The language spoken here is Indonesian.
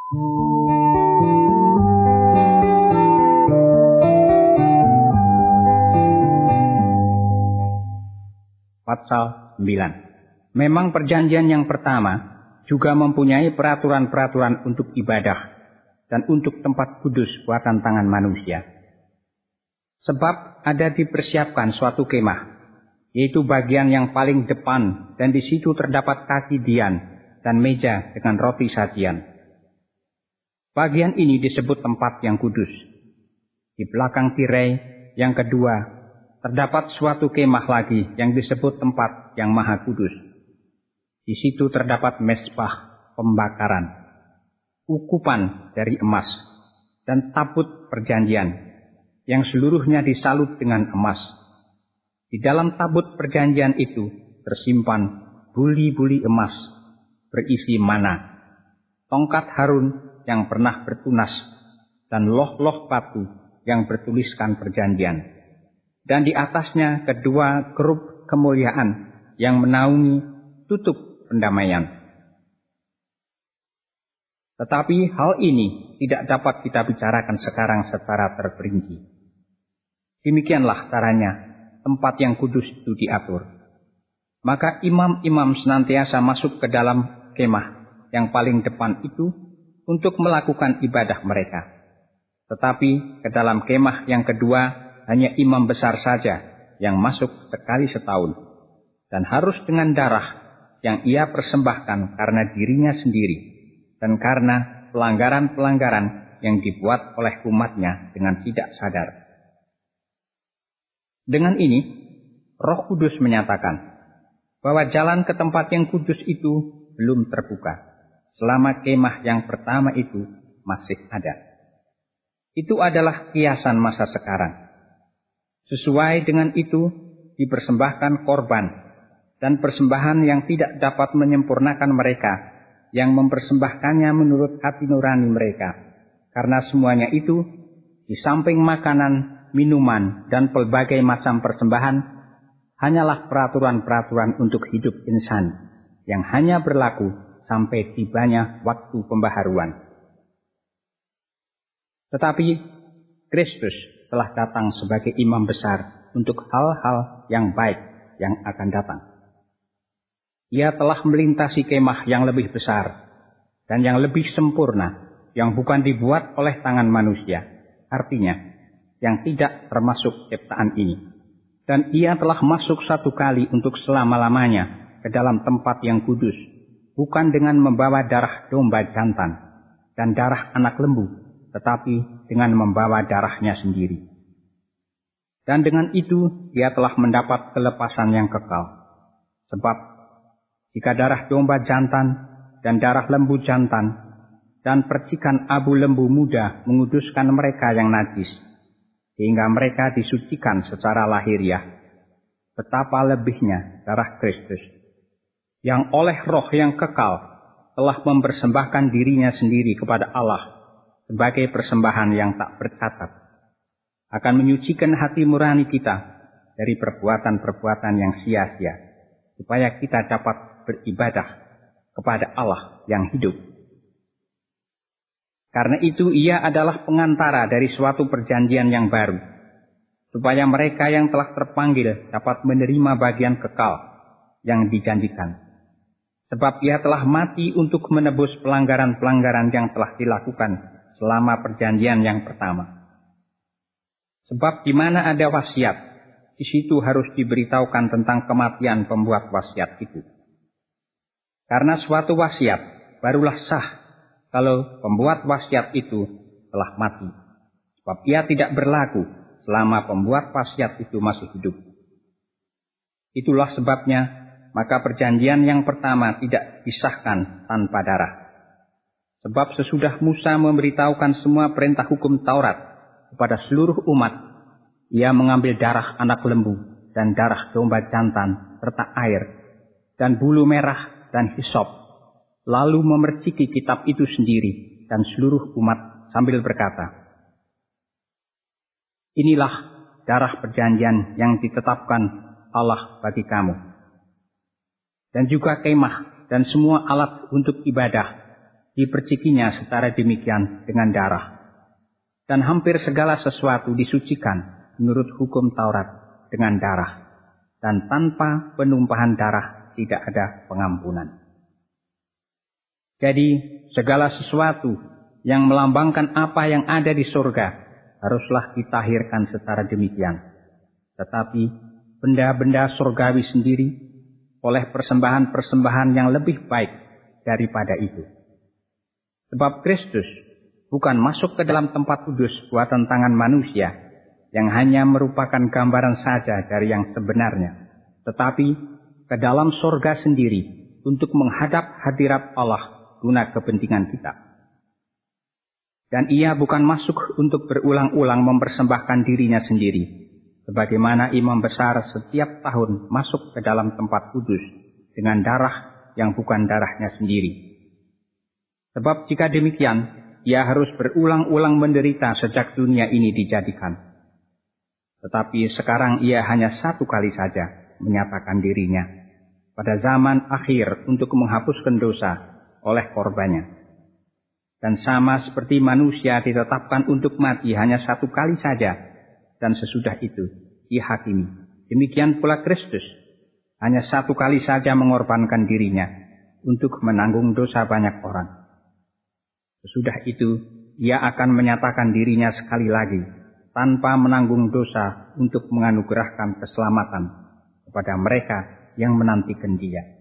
Pasal 9. Memang perjanjian yang pertama juga mempunyai peraturan-peraturan untuk ibadah dan untuk tempat kudus buatan tangan manusia. Sebab ada dipersiapkan suatu kemah, yaitu bagian yang paling depan, dan di situ terdapat kaki dian dan meja dengan roti sajian. Bagian ini disebut tempat yang kudus. Di belakang tirai yang kedua terdapat suatu kemah lagi yang disebut tempat yang maha kudus. Di situ terdapat mezbah pembakaran, ukupan dari emas, dan tabut perjanjian yang seluruhnya disalut dengan emas. Di dalam tabut perjanjian itu tersimpan buli-buli emas berisi mana, tongkat Harun yang pernah bertunas, dan loh-loh batu yang bertuliskan perjanjian. Dan di atasnya kedua kerub kemuliaan yang menaungi tutup pendamaian. Tetapi hal ini tidak dapat kita bicarakan sekarang secara terperinci. Demikianlah caranya tempat yang kudus itu diatur. Maka imam-imam senantiasa masuk ke dalam kemah yang paling depan itu untuk melakukan ibadah mereka. Tetapi ke dalam kemah yang kedua hanya imam besar saja yang masuk sekali setahun, dan harus dengan darah yang ia persembahkan karena dirinya sendiri dan karena pelanggaran-pelanggaran yang dibuat oleh umatnya dengan tidak sadar. Dengan ini, Roh Kudus menyatakan bahwa jalan ke tempat yang kudus itu belum terbuka selama kemah yang pertama itu masih ada. Itu adalah kiasan masa sekarang. Sesuai dengan itu dipersembahkan korban dan persembahan yang tidak dapat menyempurnakan mereka yang mempersembahkannya menurut hati nurani mereka. Karena semuanya itu, di samping makanan, minuman, dan pelbagai macam persembahan, hanyalah peraturan-peraturan untuk hidup insani yang hanya berlaku sampai tibanya waktu pembaharuan. Tetapi Kristus telah datang sebagai imam besar untuk hal-hal yang baik yang akan datang. Ia telah melintasi kemah yang lebih besar dan yang lebih sempurna, yang bukan dibuat oleh tangan manusia, artinya yang tidak termasuk ciptaan ini. Dan ia telah masuk satu kali untuk selama-lamanya ke dalam tempat yang kudus, bukan dengan membawa darah domba jantan dan darah anak lembu, tetapi dengan membawa darahnya sendiri. Dan dengan itu dia telah mendapat kelepasan yang kekal. Sebab jika darah domba jantan dan darah lembu jantan dan percikan abu lembu muda menguduskan mereka yang najis, sehingga mereka disucikan secara lahiriah, betapa lebihnya darah Kristus, yang oleh Roh yang kekal telah mempersembahkan dirinya sendiri kepada Allah sebagai persembahan yang tak bercatat, akan menyucikan hati nurani kita dari perbuatan-perbuatan yang sia-sia, supaya kita dapat beribadah kepada Allah yang hidup. Karena itu ia adalah pengantara dari suatu perjanjian yang baru, supaya mereka yang telah terpanggil dapat menerima bagian kekal yang dijanjikan. Sebab ia telah mati untuk menebus pelanggaran-pelanggaran yang telah dilakukan selama perjanjian yang pertama. Sebab di mana ada wasiat, di situ harus diberitahukan tentang kematian pembuat wasiat itu. Karena suatu wasiat barulah sah kalau pembuat wasiat itu telah mati. Sebab ia tidak berlaku selama pembuat wasiat itu masih hidup. Itulah sebabnya maka perjanjian yang pertama tidak disahkan tanpa darah. Sebab sesudah Musa memberitahukan semua perintah hukum Taurat kepada seluruh umat, ia mengambil darah anak lembu dan darah domba jantan serta air dan bulu merah dan hisop, lalu memerciki kitab itu sendiri dan seluruh umat sambil berkata, "Inilah darah perjanjian yang ditetapkan Allah bagi kamu." Dan juga kemah dan semua alat untuk ibadah dipercikinya secara demikian dengan darah. Dan hampir segala sesuatu disucikan menurut hukum Taurat dengan darah. Dan tanpa penumpahan darah tidak ada pengampunan. Jadi segala sesuatu yang melambangkan apa yang ada di surga haruslah ditahirkan secara demikian. Tetapi benda-benda surgawi sendiri oleh persembahan-persembahan yang lebih baik daripada itu. Sebab Kristus bukan masuk ke dalam tempat kudus buatan tangan manusia yang hanya merupakan gambaran saja dari yang sebenarnya, tetapi ke dalam surga sendiri untuk menghadap hadirat Allah guna kepentingan kita. Dan ia bukan masuk untuk berulang-ulang mempersembahkan dirinya sendiri, sebagaimana imam besar setiap tahun masuk ke dalam tempat kudus dengan darah yang bukan darahnya sendiri. Sebab jika demikian, ia harus berulang-ulang menderita sejak dunia ini dijadikan. Tetapi sekarang ia hanya satu kali saja menyatakan dirinya pada zaman akhir untuk menghapuskan dosa oleh korbannya. Dan sama seperti manusia ditetapkan untuk mati hanya satu kali saja, dan sesudah itu dihakimi. Demikian pula Kristus hanya satu kali saja mengorbankan dirinya untuk menanggung dosa banyak orang. Sesudah itu ia akan menyatakan dirinya sekali lagi tanpa menanggung dosa untuk menganugerahkan keselamatan kepada mereka yang menantikan dia.